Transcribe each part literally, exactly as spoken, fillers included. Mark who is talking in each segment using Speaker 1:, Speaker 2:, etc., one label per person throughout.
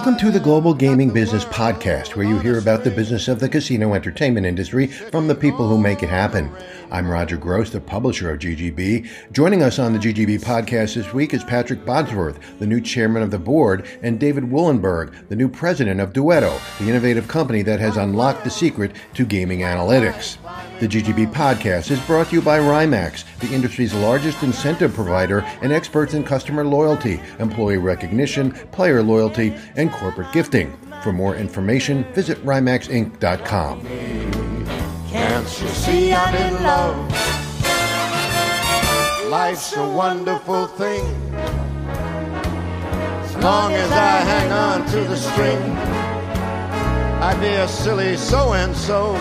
Speaker 1: Welcome to the Global Gaming Business Podcast, where you hear about the business of the casino entertainment industry from the people who make it happen. I'm Roger Gross, the publisher of G G B. Joining us on the G G B podcast this week is Patrick Bosworth, the new chairman of the board, and David Wollenberg, the new president of Duetto, the innovative company that has unlocked the secret to gaming analytics. The G G B podcast is brought to you by RIMAX, the industry's largest incentive provider and experts in customer loyalty, employee recognition, player loyalty, and corporate gifting. For more information, visit rimax inc dot com.
Speaker 2: Can't you see I'm in love? Life's a wonderful thing. As long as I hang on to the string, I'd be a silly so-and-so.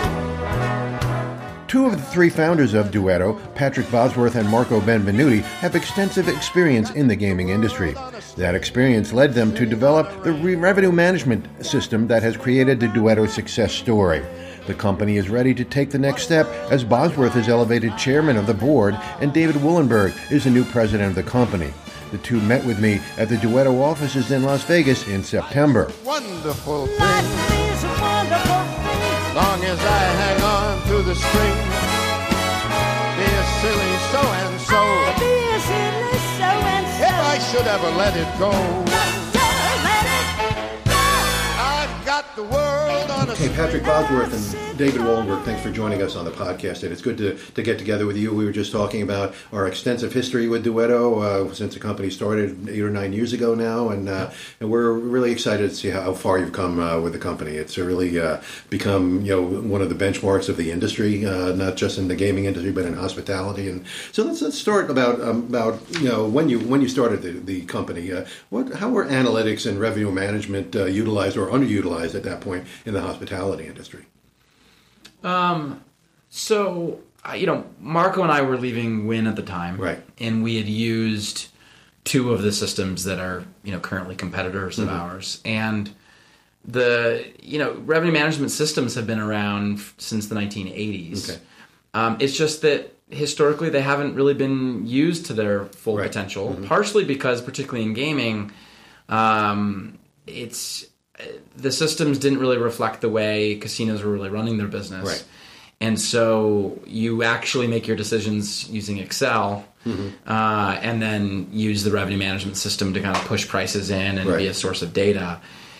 Speaker 1: Two of the three founders of Duetto, Patrick Bosworth and Marco Benvenuti, have extensive experience in the gaming industry. That experience led them to develop the re- revenue management system that has created the Duetto success story. The company is ready to take the next step as Bosworth is elevated chairman of the board and David Wollenberg is the new president of the company. The two met with me at the Duetto offices in Las Vegas in September.
Speaker 2: Wonderful thing. Life is a wonderful thing. Long as I hang on to the string, be a silly so-and-so.
Speaker 3: I'll be a silly so-and-so.
Speaker 2: If I should ever let it go,
Speaker 3: Don't let it go.
Speaker 2: I've got the world on a
Speaker 1: Hey, Patrick Bosworth and David Wollenberg, thanks for joining us on the podcast. And it's good to, to get together with you. We were just talking about our extensive history with Duetto uh, since the company started eight or nine years ago now. And, uh, and we're really excited to see how far you've come uh, with the company. It's really uh, become you know one of the benchmarks of the industry, uh, not just in the gaming industry, but in hospitality. And so let's let's start about um, about you know when you when you started the, the company. Uh, what how were analytics and revenue management uh, utilized or underutilized at that point in the hospitality industry?
Speaker 4: Um, so, uh, you know, Marco and I were leaving Wynn at the time.
Speaker 1: Right.
Speaker 4: And we had used two of the systems that are, you know, currently competitors of mm-hmm. ours. And the, you know, revenue management systems have been around f- since the nineteen eighties.
Speaker 1: Okay.
Speaker 4: Um, it's just that historically they haven't really been used to their full
Speaker 1: right.
Speaker 4: potential,
Speaker 1: mm-hmm.
Speaker 4: partially because, particularly in gaming, um, it's... the systems didn't really reflect the way casinos were really running their business.
Speaker 1: Right.
Speaker 4: And so you actually make your decisions using Excel mm-hmm. uh, and then use the revenue management system to kind of push prices in and
Speaker 1: right.
Speaker 4: be a source of data.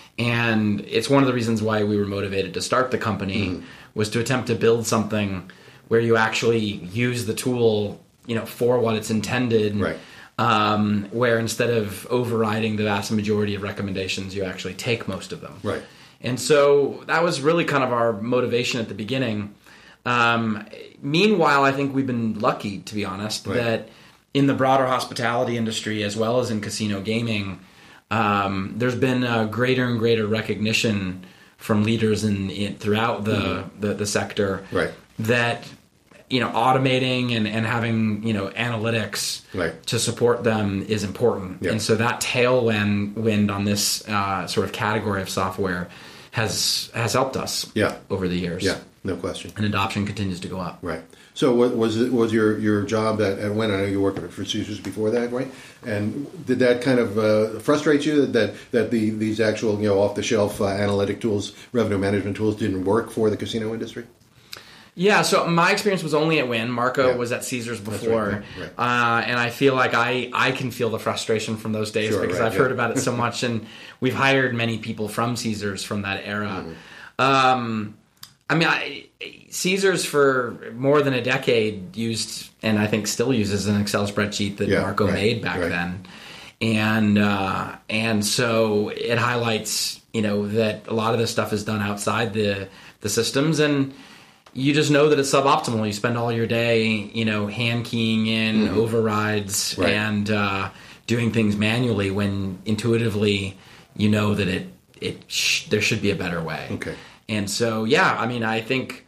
Speaker 4: And it's one of the reasons why we were motivated to start the company mm-hmm. was to attempt to build something where you actually use the tool, you know, for what it's intended.
Speaker 1: Right.
Speaker 4: Um, where instead of overriding the vast majority of recommendations, you actually take most of them.
Speaker 1: Right.
Speaker 4: And so that was really kind of our motivation at the beginning. Um, meanwhile, I think we've been lucky, to be honest,
Speaker 1: right.
Speaker 4: that in the broader hospitality industry as well as in casino gaming, um, there's been a greater and greater recognition from leaders in, in throughout the, mm-hmm. the, the sector
Speaker 1: right.
Speaker 4: that you know, automating and, and having, you know, analytics
Speaker 1: right.
Speaker 4: to support them is important.
Speaker 1: Yeah.
Speaker 4: And so that tailwind wind on this uh, sort of category of software has has helped us
Speaker 1: yeah.
Speaker 4: over the years.
Speaker 1: Yeah, no question.
Speaker 4: And adoption continues to go up.
Speaker 1: Right. So what was it, was your, your job at, at Wynn? I know you worked for Caesars before that, right? And did that kind of uh, frustrate you that that the these actual, you know, off-the-shelf uh, analytic tools, revenue management tools didn't work for the casino industry?
Speaker 4: Yeah, so my experience was only at Wynn. Marco
Speaker 1: yeah.
Speaker 4: was at Caesars before.
Speaker 1: Right, right, right.
Speaker 4: Uh, and I feel like I, I can feel the frustration from those days
Speaker 1: sure,
Speaker 4: because
Speaker 1: right,
Speaker 4: I've
Speaker 1: yeah.
Speaker 4: heard about it so much. And we've hired many people from Caesars from that era. Mm-hmm. Um, I mean, I, Caesars for more than a decade used, and I think still uses, an Excel spreadsheet that
Speaker 1: yeah,
Speaker 4: Marco
Speaker 1: right,
Speaker 4: made back
Speaker 1: right.
Speaker 4: then. And uh, and so it highlights, you know, that a lot of this stuff is done outside the the systems, and you just know that it's suboptimal. You spend all your day, you know, hand keying in mm-hmm. overrides
Speaker 1: right.
Speaker 4: and uh, doing things manually when intuitively you know that it it sh- there should be a better way.
Speaker 1: Okay.
Speaker 4: And so, yeah, I mean, I think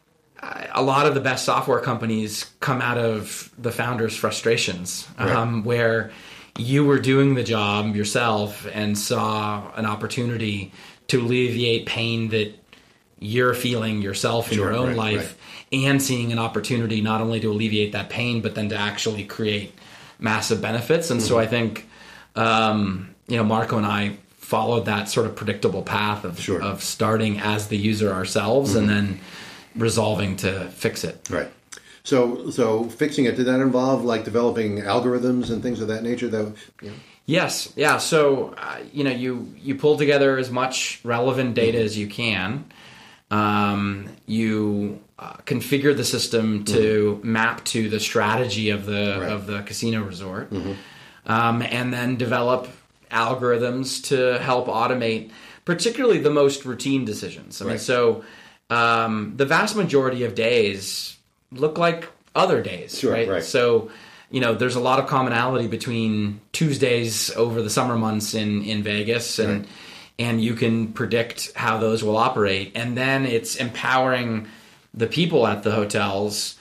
Speaker 4: a lot of the best software companies come out of the founders' frustrations,
Speaker 1: right.
Speaker 4: um, where you were doing the job yourself and saw an opportunity to alleviate pain that you're feeling yourself in
Speaker 1: sure,
Speaker 4: your own
Speaker 1: right,
Speaker 4: life,
Speaker 1: right.
Speaker 4: and seeing an opportunity not only to alleviate that pain, but then to actually create massive benefits. And mm-hmm. so I think, um, you know, Marco and I followed that sort of predictable path of
Speaker 1: Sure.
Speaker 4: of starting as the user ourselves
Speaker 1: Mm-hmm.
Speaker 4: and then resolving to fix it.
Speaker 1: Right. So, so fixing it, did that involve like developing algorithms and things of that nature? That, you know?
Speaker 4: Yes, yeah. So uh, you know, you you pull together as much relevant data
Speaker 1: Mm-hmm.
Speaker 4: as you can. Um, you uh, configure the system to mm-hmm. map to the strategy of the
Speaker 1: Right.
Speaker 4: of the casino resort,
Speaker 1: Mm-hmm.
Speaker 4: um, and then develop algorithms to help automate, particularly the most routine decisions. I mean,
Speaker 1: Right.
Speaker 4: so um, the vast majority of days look like other days,
Speaker 1: Sure,
Speaker 4: right?
Speaker 1: right.
Speaker 4: So, you know, there's a lot of commonality between Tuesdays over the summer months in, in Vegas, and
Speaker 1: Right.
Speaker 4: and you can predict how those will operate. And then it's empowering the people at the hotels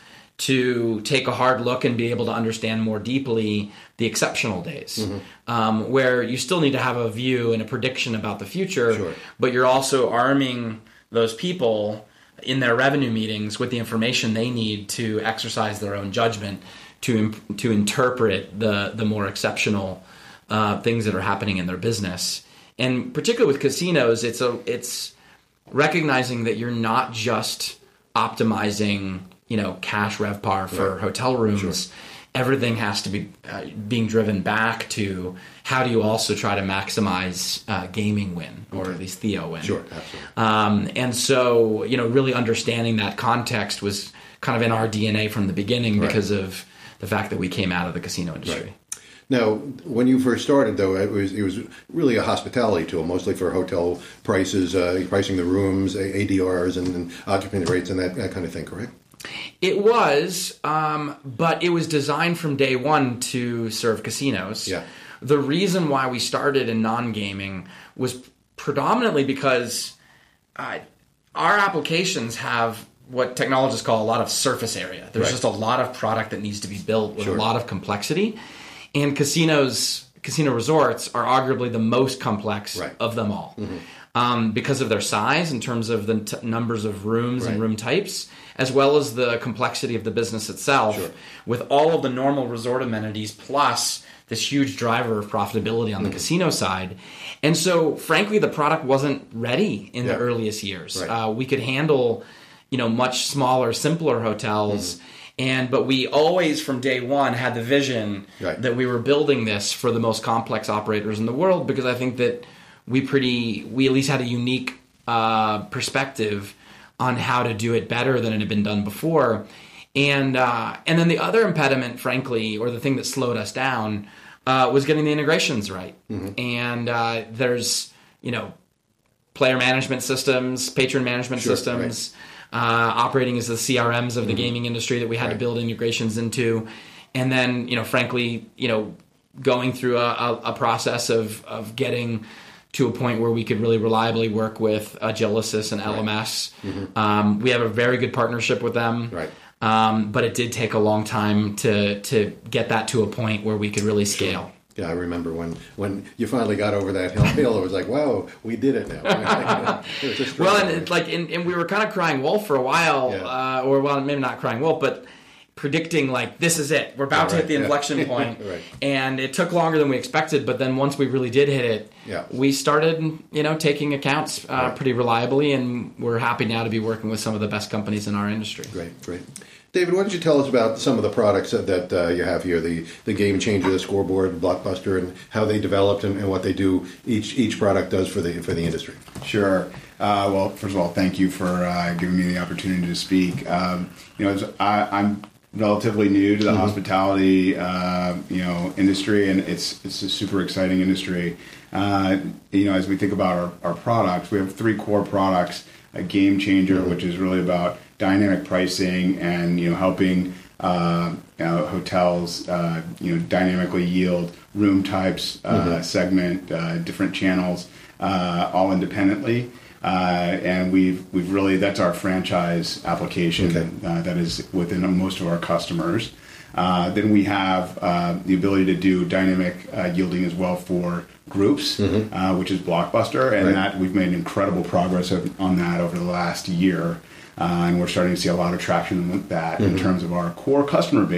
Speaker 4: to take a hard look and be able to understand more deeply the exceptional days,
Speaker 1: Mm-hmm.
Speaker 4: um, where you still need to have a view and a prediction about the future,
Speaker 1: Sure.
Speaker 4: but you're also arming those people in their revenue meetings with the information they need to exercise their own judgment to imp- to interpret the the more exceptional uh, things that are happening in their business. And particularly with casinos, it's a it's recognizing that you're not just optimizing, you know, cash RevPAR for
Speaker 1: Right.
Speaker 4: hotel rooms.
Speaker 1: Sure.
Speaker 4: Everything has to be uh, being driven back to how do you also try to maximize uh, gaming win, or at least Theo win.
Speaker 1: Sure, absolutely.
Speaker 4: Um, and so, you know, really understanding that context was kind of in our D N A from the beginning
Speaker 1: Right.
Speaker 4: because of the fact that we came out of the casino industry.
Speaker 1: Right. Now, when you first started, though, it was it was really a hospitality tool, mostly for hotel prices, uh, pricing the rooms, A D Rs, and, and occupancy rates, and that, that kind of thing, correct?
Speaker 4: It was, um, but it was designed from day one to serve casinos.
Speaker 1: Yeah.
Speaker 4: The reason why we started in non-gaming was predominantly because uh, our applications have what technologists call a lot of surface area. There's
Speaker 1: Right.
Speaker 4: just a lot of product that needs to be built with
Speaker 1: Sure.
Speaker 4: a lot of complexity. And casinos, casino resorts are arguably the most complex
Speaker 1: Right.
Speaker 4: of them all. Um, because of their size in terms of the t- numbers of rooms
Speaker 1: Right.
Speaker 4: and room types, as well as the complexity of the business itself,
Speaker 1: Sure.
Speaker 4: with all of the normal resort amenities plus this huge driver of profitability on the casino side. And so, frankly, the product wasn't ready in
Speaker 1: Yeah.
Speaker 4: the earliest years.
Speaker 1: Right.
Speaker 4: Uh, we could handle, you know, much smaller, simpler hotels. And but we always, from day one, had the vision
Speaker 1: Right.
Speaker 4: that we were building this for the most complex operators in the world, because I think that we pretty we at least had a unique uh, perspective on how to do it better than it had been done before. And uh, and then the other impediment, frankly, or the thing that slowed us down, uh, was getting the integrations right. And uh, there's, you know, player management systems, patron management
Speaker 1: Sure,
Speaker 4: systems, uh, operating as the C R Ms of the gaming industry that we had
Speaker 1: Right.
Speaker 4: to build integrations into. And then, you know, frankly, you know, going through a, a, a process of, of getting to a point where we could really reliably work with Agilysys and L M S. Um, we have a very good partnership with them.
Speaker 1: Right.
Speaker 4: Um, but it did take a long time to to get that to a point where we could really scale.
Speaker 1: Yeah, I remember when, when you finally got over that hill, hill, it was like, wow, we did it now. It was just
Speaker 4: Well, and
Speaker 1: struggle.
Speaker 4: it, like, and, and we were kind of crying wolf for a while,
Speaker 1: Yeah.
Speaker 4: uh, or well, maybe not crying wolf, but predicting like this is it. We're about
Speaker 1: Yeah,
Speaker 4: to hit the
Speaker 1: right, yeah.
Speaker 4: inflection point.
Speaker 1: Right.
Speaker 4: And it took longer than we expected, but then once we really did hit it,
Speaker 1: Yeah.
Speaker 4: we started, you know, taking accounts uh,
Speaker 1: Right.
Speaker 4: pretty reliably, and we're happy now to be working with some of the best companies in our industry.
Speaker 1: Great, great. David, why don't you tell us about some of the products that, that uh, you have here, the, the Game Changer, the Scoreboard, Blockbuster, and how they developed and, and what they do, each each product does for the for the industry.
Speaker 5: Sure. Uh, well, first of all, thank you for uh, giving me the opportunity to speak. Um, you know, as I, I'm relatively new to the
Speaker 1: Mm-hmm.
Speaker 5: hospitality, uh, you know, industry, and it's it's a super exciting industry. Uh, you know, as we think about our, our products, we have three core products. A Game Changer,
Speaker 1: Mm-hmm.
Speaker 5: which is really about dynamic pricing and you know helping uh, you know, hotels uh, you know dynamically yield room types, uh,
Speaker 1: Mm-hmm.
Speaker 5: segment, uh, different channels, uh, all independently. Uh, and we've we've really that's our franchise application
Speaker 1: Okay.
Speaker 5: uh, that is within most of our customers. Uh, then we have uh, the ability to do dynamic uh, yielding as well for groups, uh, which is Blockbuster, and
Speaker 1: Right.
Speaker 5: that we've made incredible progress of, on that over the last year, uh, and we're starting to see a lot of traction with that in terms of our core customer base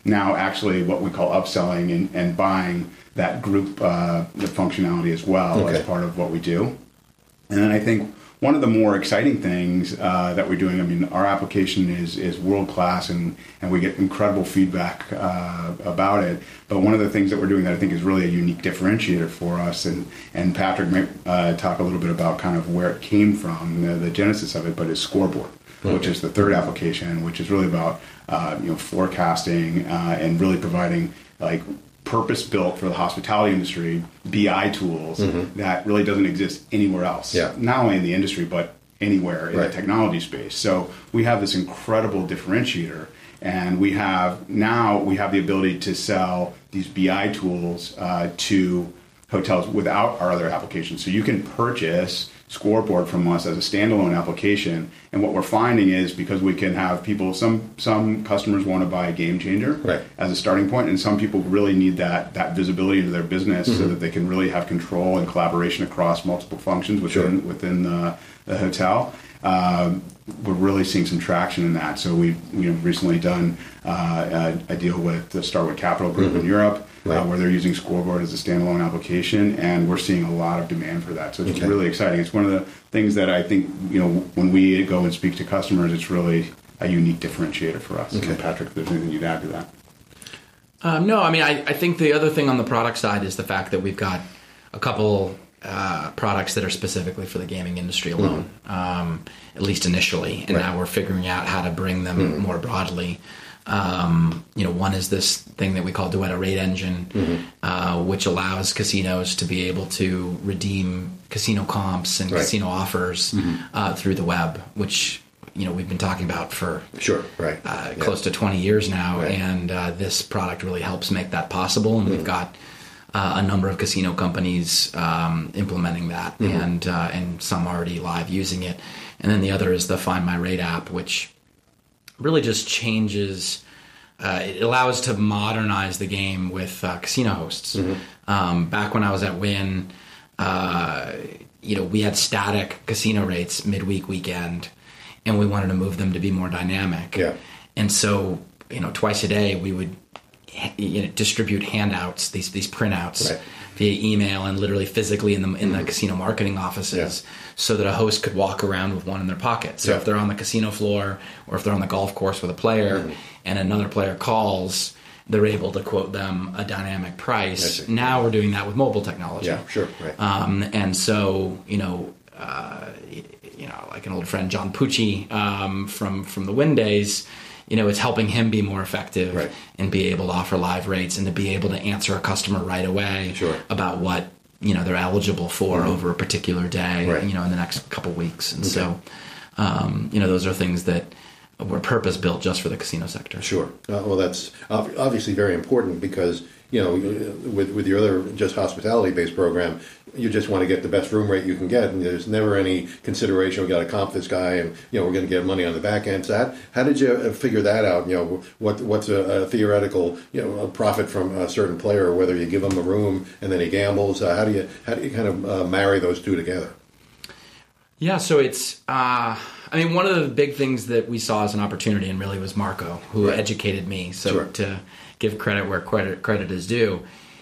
Speaker 5: now actually what we call upselling and, and buying that group uh, the functionality as well
Speaker 1: Okay.
Speaker 5: as part of what we do. And then I think one of the more exciting things uh, that we're doing, I mean, our application is is world class, and, and we get incredible feedback uh, about it. But one of the things that we're doing that I think is really a unique differentiator for us, and and Patrick may uh, talk a little bit about kind of where it came from, the, the genesis of it, but is Scoreboard, okay. which is the third application, which is really about uh, you know forecasting uh, and really providing like purpose-built for the hospitality industry B I tools mm-hmm. that really doesn't exist anywhere else.
Speaker 1: Yeah.
Speaker 5: Not only in the industry, but anywhere in
Speaker 1: right.
Speaker 5: the technology space. So we have this incredible differentiator, and we have now we have the ability to sell these B I tools uh, to hotels without our other applications. So you can purchase Scoreboard from us as a standalone application, and what we're finding is because we can have people, some some customers want to buy a Game Changer
Speaker 1: right.
Speaker 5: as a starting point, and some people really need that that visibility into their business mm-hmm. so that they can really have control and collaboration across multiple functions within
Speaker 1: sure.
Speaker 5: within the, the hotel. Um, we're really seeing some traction in that. So we've you know, recently done uh, a, a deal with the Starwood Capital Group mm-hmm. in Europe, right. uh, where they're using Scoreboard as a standalone application, and we're seeing a lot of demand for that. So it's okay. really exciting. It's one of the things that I think you know when we go and speak to customers, it's really a unique differentiator for us.
Speaker 1: Okay.
Speaker 5: And Patrick, if there's anything you'd add to that.
Speaker 4: Um, no, I mean, I, I think the other thing on the product side is the fact that we've got a couple uh, products that are specifically for the gaming industry alone, mm-hmm. um, at least initially, and right. now we're figuring out how to bring them mm-hmm. more broadly. Um, you know, one is this thing that we call Duetto Rate Engine, mm-hmm. uh, which allows casinos to be able to redeem casino comps and
Speaker 1: right.
Speaker 4: casino offers mm-hmm. uh, through the web, which you know we've been talking about for
Speaker 1: sure, right,
Speaker 4: uh,
Speaker 1: yeah.
Speaker 4: close to twenty years now,
Speaker 1: right.
Speaker 4: and uh, this product really helps make that possible. And mm-hmm. we've got uh, a number of casino companies um, implementing that, mm-hmm. and uh, and some already live using it. And then the other is the Find My Rate app, which really just changes. Uh, it allows to modernize the game with uh, casino hosts. Mm-hmm. Um, back when I was at Wynn, uh, you know, we had static casino rates midweek, weekend, and we wanted to move them to be more dynamic.
Speaker 1: Yeah.
Speaker 4: And so, you know, twice a day we would you know, distribute handouts, these these printouts
Speaker 1: right.
Speaker 4: via email and literally physically in the in mm-hmm. the casino marketing offices, yeah. so that a host could walk around with one in their pocket. So
Speaker 1: yeah.
Speaker 4: if they're on the casino floor or if they're on the golf course with a player mm-hmm. and another player calls, they're able to quote them a dynamic price. Now we're doing that with mobile technology.
Speaker 1: Yeah, sure, right.
Speaker 4: Um, and so, you know, uh, you know, like an old friend, John Pucci um, from from the Wynn days. You know, it's helping him be more effective
Speaker 1: right.
Speaker 4: and be able to offer live rates and to be able to answer a customer right away
Speaker 1: sure.
Speaker 4: about what, you know, they're eligible for mm-hmm. over a particular day,
Speaker 1: right.
Speaker 4: you know, in the next couple weeks. And
Speaker 1: okay.
Speaker 4: so, um, you know, those are things that were purpose built just for the casino sector.
Speaker 1: Sure. Uh, well, that's obviously very important because, you know, with with your other just hospitality-based program, you just want to get the best room rate you can get, and there's never any consideration, we got to comp this guy, and, you know, we're going to get money on the back end. So how, how did you figure that out? You know, what what's a, a theoretical, you know, a profit from a certain player, or whether you give him a room and then he gambles? Uh, how do you how do you kind of uh, marry those two together?
Speaker 4: Yeah, so it's, uh, I mean, one of the big things that we saw as an opportunity, and really was Marco, who right. educated me, so
Speaker 1: sure.
Speaker 4: to give credit where credit credit is due,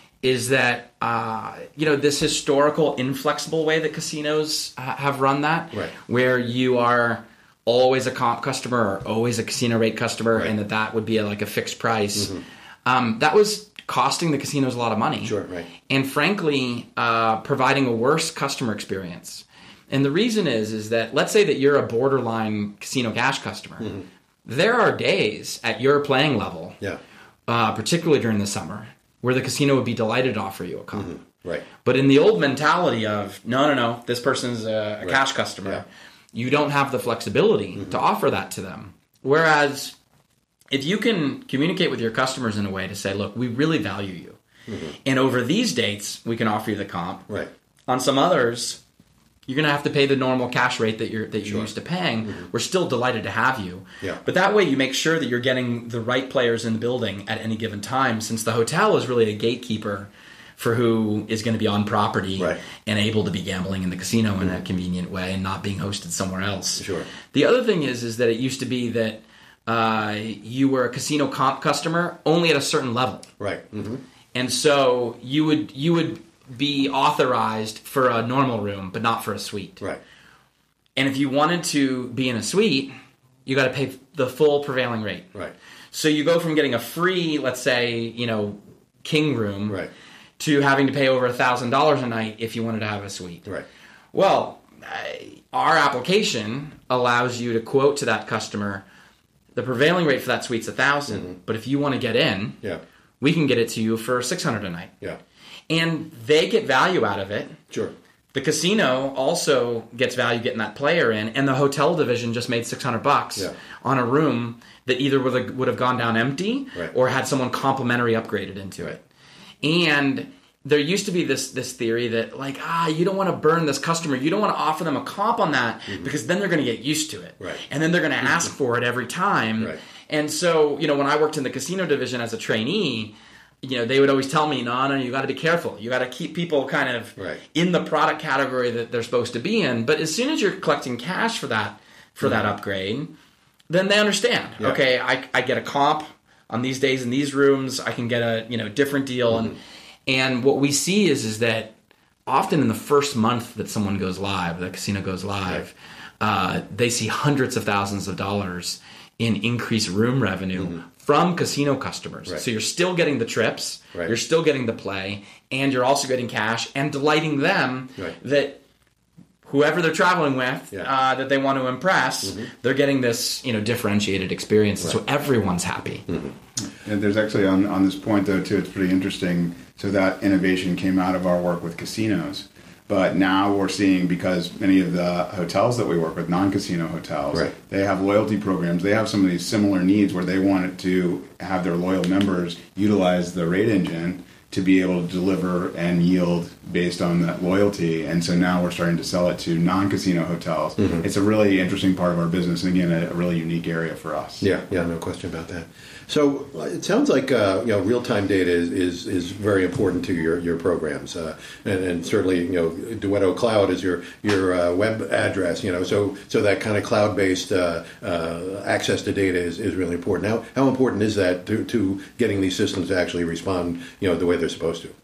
Speaker 4: is that, uh, you know, this historical, inflexible way that casinos uh, have run that,
Speaker 1: right.
Speaker 4: where you are always a comp customer or always a casino rate customer,
Speaker 1: right.
Speaker 4: and that that would be a, like a fixed price.
Speaker 1: Mm-hmm.
Speaker 4: Um, that was costing the casinos a lot of money.
Speaker 1: Sure, right.
Speaker 4: And frankly, uh, providing a worse customer experience. And the reason is, is that let's say that you're a borderline casino cash customer. Mm-hmm. There are days at your playing level,
Speaker 1: yeah.
Speaker 4: uh, particularly during the summer, where the casino would be delighted to offer you a comp.
Speaker 1: Mm-hmm. Right.
Speaker 4: But in the old mentality of, no, no, no, this person's a, a right. cash customer,
Speaker 1: yeah.
Speaker 4: you don't have the flexibility mm-hmm. to offer that to them. Whereas if you can communicate with your customers in a way to say, look, we really value you. Mm-hmm. And over these dates, we can offer you the comp.
Speaker 1: Right.
Speaker 4: On some others, you're going to have to pay the normal cash rate that you're that you're
Speaker 1: sure.
Speaker 4: used to paying.
Speaker 1: Mm-hmm.
Speaker 4: We're still delighted to have you.
Speaker 1: Yeah.
Speaker 4: But that way you make sure that you're getting the right players in the building at any given time, since the hotel is really a gatekeeper for who is going to be on property
Speaker 1: right. and
Speaker 4: able to be gambling in the casino mm-hmm. in a convenient way and not being hosted somewhere else.
Speaker 1: Sure.
Speaker 4: The other thing is is that it used to be that uh, you were a casino comp customer only at a certain level.
Speaker 1: Right. Mm-hmm.
Speaker 4: And so you would you would be authorized for a normal room, but not for a suite.
Speaker 1: Right.
Speaker 4: And if you wanted to be in a suite, you got to pay the full prevailing rate.
Speaker 1: Right.
Speaker 4: So you go from getting a free, let's say, you know, king room,
Speaker 1: Right.
Speaker 4: to having to pay over a thousand dollars a night if you wanted to have a suite.
Speaker 1: Right.
Speaker 4: Well, uh, our application allows you to quote to that customer, the prevailing rate for that suite's a thousand,
Speaker 1: Mm-hmm.
Speaker 4: but if you want to get in,
Speaker 1: Yeah.
Speaker 4: we can get it to you for six hundred a night.
Speaker 1: Yeah.
Speaker 4: And they get value out of it.
Speaker 1: Sure.
Speaker 4: The casino also gets value getting that player in, and the hotel division just made six hundred bucks
Speaker 1: Yeah.
Speaker 4: on a room that either would have, would have gone down empty
Speaker 1: Right.
Speaker 4: or had someone complimentary upgraded into it. And there used to be this this theory that, like, ah, you don't want to burn this customer. You don't want to offer them a comp on that because then they're going to get used to it.
Speaker 1: Right.
Speaker 4: And then they're going to ask for it every time.
Speaker 1: Right.
Speaker 4: And so, you know, when I worked in the casino division as a trainee, you know, they would always tell me, no, no, you got to be careful. You got to keep people kind of
Speaker 1: Right.
Speaker 4: in the product category that they're supposed to be in. But as soon as you're collecting cash for that for that upgrade, then they understand.
Speaker 1: Yeah.
Speaker 4: Okay, I, I get a comp on these days in these rooms. I can get a you know different deal. And and what we see is is that often in the first month that someone goes live, the casino goes live, uh, they see hundreds of thousands of dollars in increased room revenue from casino customers.
Speaker 1: Right.
Speaker 4: So you're still getting the trips,
Speaker 1: Right.
Speaker 4: you're still getting the play, and you're also getting cash and delighting them
Speaker 1: Right.
Speaker 4: that whoever they're traveling with,
Speaker 1: Yeah.
Speaker 4: uh, that they want to impress, they're getting this you know differentiated experience. And so everyone's happy.
Speaker 5: And there's actually on, on this point though too, it's pretty interesting. So that innovation came out of our work with casinos, but now we're seeing, because many of the hotels that we work with, non-casino hotels,
Speaker 1: Right.
Speaker 5: they have loyalty programs. They have some of these similar needs where they wanted to have their loyal members utilize the rate engine to be able to deliver and yield based on that loyalty. And so now we're starting to sell it to non-casino hotels.
Speaker 1: Mm-hmm.
Speaker 5: It's a really interesting part of our business, and again, a, a really unique area for us.
Speaker 1: Yeah, yeah, no question about that. So uh, it sounds like uh, you know real-time data is, is, is very important to your, your programs, uh, and, and certainly you know Duetto Cloud is your your uh, web address. You know, so so that kind of cloud-based uh, uh, access to data is, is really important. How how important is that to, to getting these systems to actually respond you know the way they're supposed to?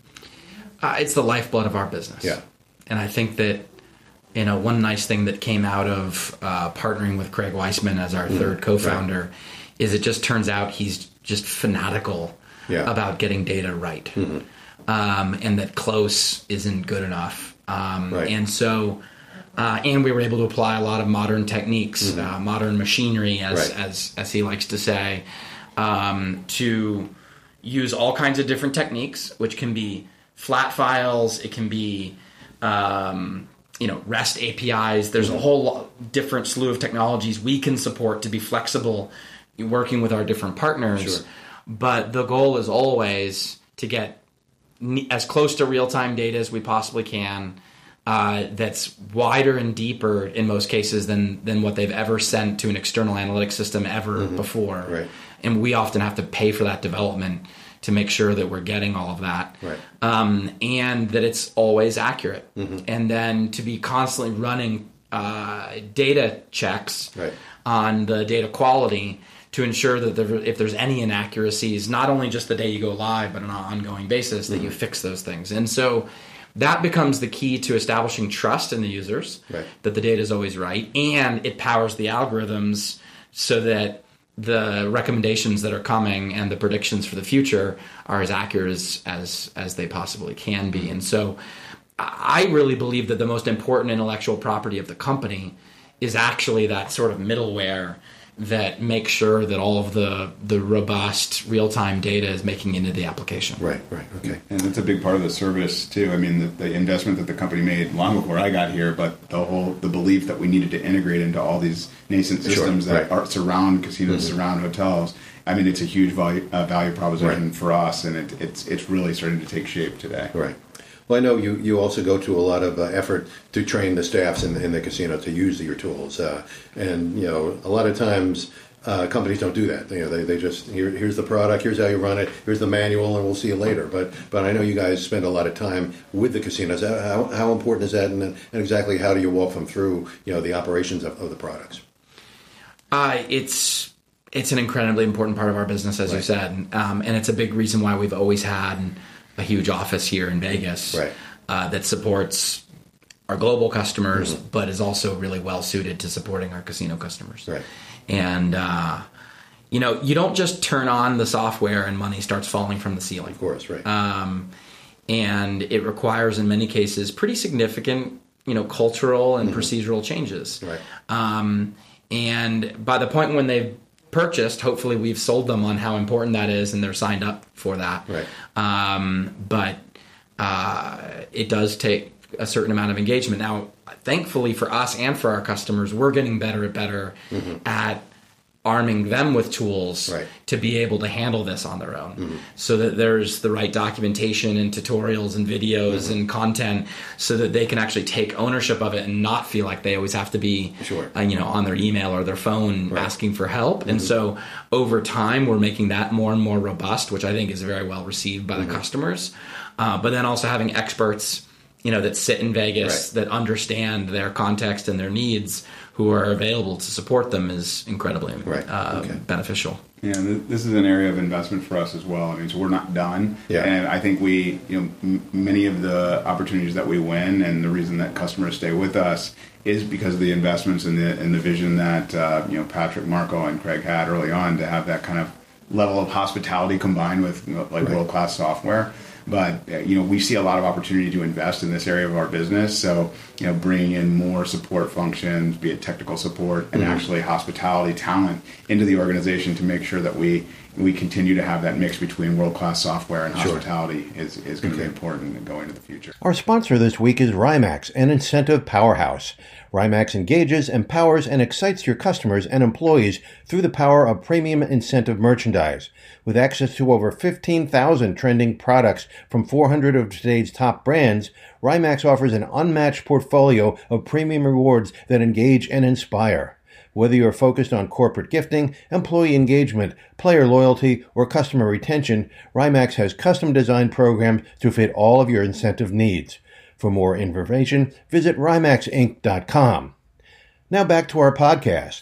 Speaker 4: Uh, it's the lifeblood of our business.
Speaker 1: Yeah.
Speaker 4: And I think that, you know, one nice thing that came out of uh, partnering with Craig Weissman as our third co-founder is it just turns out he's just fanatical
Speaker 1: Yeah.
Speaker 4: about getting data right. Um, and that close isn't good enough. Um,
Speaker 1: Right.
Speaker 4: And so, uh, and we were able to apply a lot of modern techniques, uh, modern machinery, as,
Speaker 1: Right.
Speaker 4: as, as he likes to say, um, to use all kinds of different techniques, which can be flat files, it can be um, you know REST A P Is. There's a whole lot, different slew of technologies we can support to be flexible, working with our different partners.
Speaker 1: Sure.
Speaker 4: But the goal is always to get ne- as close to real-time data as we possibly can. Uh, that's wider and deeper in most cases than than what they've ever sent to an external analytics system ever before.
Speaker 1: Right.
Speaker 4: And we often have to pay for that development to make sure that we're getting all of that.
Speaker 1: Right.
Speaker 4: Um, and that it's always accurate. And then to be constantly running uh, data checks
Speaker 1: Right.
Speaker 4: on the data quality to ensure that there, if there's any inaccuracies, not only just the day you go live, but on an ongoing basis, that you fix those things. And so that becomes the key to establishing trust in the users,
Speaker 1: Right.
Speaker 4: that the data is always right, and it powers the algorithms so that the recommendations that are coming and the predictions for the future are as accurate as as, as they possibly can be. And so I really believe that the most important intellectual property of the company is actually that sort of middleware that makes sure that all of the the robust real-time data is making into the application.
Speaker 1: Right, right, okay.
Speaker 5: And that's a big part of the service too. I mean, the, the investment that the company made long before I got here, but the whole the belief that we needed to integrate into all these nascent systems
Speaker 1: Sure,
Speaker 5: that
Speaker 1: right.
Speaker 5: are surround casinos,
Speaker 1: Mm-hmm.
Speaker 5: surround hotels. I mean, it's a huge value uh, value proposition
Speaker 1: Right.
Speaker 5: for us, and it, it's it's really starting to take shape today.
Speaker 1: Right. Well, I know you, you also go to a lot of uh, effort to train the staffs in, in the casino to use your tools. Uh, and, you know, a lot of times uh, companies don't do that. You know, they, they just, here, here's the product, here's how you run it, here's the manual, and we'll see you later. But but I know you guys spend a lot of time with the casinos. How, how important is that, and, and exactly how do you walk them through, you know, the operations of, of the products?
Speaker 4: Uh, it's it's an incredibly important part of our business, as
Speaker 1: Right.
Speaker 4: you said, um, and it's a big reason why we've always had a huge office here in Vegas
Speaker 1: Right.
Speaker 4: uh, that supports our global customers,
Speaker 1: Mm-hmm.
Speaker 4: but is also really well suited to supporting our casino customers.
Speaker 1: Right.
Speaker 4: And uh, you know, you don't just turn on the software and money starts falling from the ceiling.
Speaker 1: Of course, right.
Speaker 4: Um, and it requires, in many cases, pretty significant, you know, cultural and procedural changes.
Speaker 1: Right.
Speaker 4: Um, and by the point when they've purchased, hopefully we've sold them on how important that is, and they're signed up for that.
Speaker 1: Right.
Speaker 4: Um, but uh, it does take a certain amount of engagement. Now, thankfully for us and for our customers, we're getting better and better at arming them with tools
Speaker 1: Right.
Speaker 4: to be able to handle this on their own, so that there's the right documentation and tutorials and videos and content, so that they can actually take ownership of it and not feel like they always have to be,
Speaker 1: Sure.
Speaker 4: uh, you know, on their email or their phone
Speaker 1: Right.
Speaker 4: asking for help. And so over time, we're making that more and more robust, which I think is very well received by the customers. Uh, but then also having experts, you know, that sit in Vegas,
Speaker 1: Right.
Speaker 4: that understand their context and their needs, who are available to support them, is incredibly
Speaker 1: Right.
Speaker 4: uh,
Speaker 1: Okay.
Speaker 4: beneficial.
Speaker 5: Yeah, th- this is an area of investment for us as well. I mean, so we're not done.
Speaker 1: Yeah.
Speaker 5: And I think we, you know, m- many of the opportunities that we win, and the reason that customers stay with us is because of the investments and the and the vision that uh, you know Patrick, Marco, and Craig had early on to have that kind of level of hospitality combined with, you know, like
Speaker 1: Right.
Speaker 5: world class software. But uh, you know, we see a lot of opportunity to invest in this area of our business. So you know, bringing in more support functions, be it technical support, and actually hospitality talent into the organization to make sure that we we continue to have that mix between world class software and
Speaker 1: Sure.
Speaker 5: hospitality is is going to
Speaker 1: Okay.
Speaker 5: be important going into the future.
Speaker 1: Our sponsor this week is RIMAX, an incentive powerhouse. RIMAX engages, empowers, and excites your customers and employees through the power of premium incentive merchandise. With access to over fifteen thousand trending products from four hundred of today's top brands, RIMAX offers an unmatched portfolio of premium rewards that engage and inspire. Whether you're focused on corporate gifting, employee engagement, player loyalty, or customer retention, RIMAX has custom-designed programs to fit all of your incentive needs. For more information, visit rimax inc dot com. Now back to our podcast.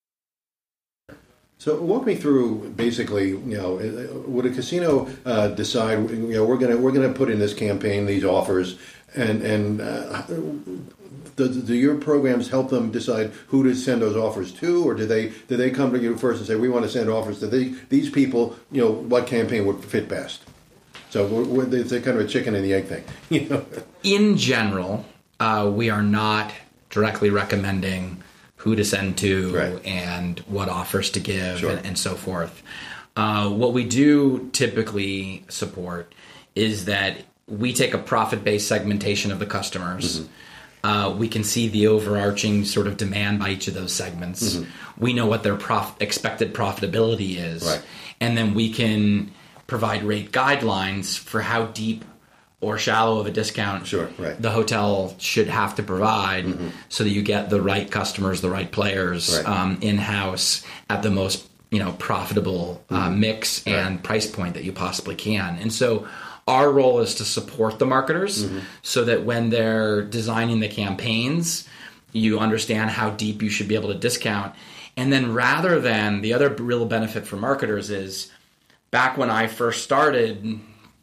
Speaker 1: So walk me through basically, you know, would a casino uh, decide, you know, we're gonna we're gonna put in this campaign, these offers, and and uh, do, do your programs help them decide who to send those offers to, or do they do they come to you first and say we want to send offers to the, these people? You know, what campaign would fit best? So we're, we're, it's a kind of a chicken and the egg thing, you know.
Speaker 4: In general, uh, we are not directly recommending who to send to
Speaker 1: Right.
Speaker 4: and what offers to give
Speaker 1: Sure.
Speaker 4: and, and so forth. Uh, what we do typically support is that we take a profit-based segmentation of the customers.
Speaker 1: Mm-hmm.
Speaker 4: Uh, we can see the overarching sort of demand by each of those segments.
Speaker 1: Mm-hmm.
Speaker 4: We know what their prof- expected profitability is.
Speaker 1: Right.
Speaker 4: And then we can provide rate guidelines for how deep or shallow of a discount
Speaker 1: Sure, right.
Speaker 4: the hotel should have to provide so that you get the right customers, the right players
Speaker 1: Right.
Speaker 4: um, in-house at the most, you know, profitable uh, mix and price point that you possibly can. And so our role is to support the marketers so that when they're designing the campaigns, you understand how deep you should be able to discount. And then rather than, the other real benefit for marketers is, back when I first started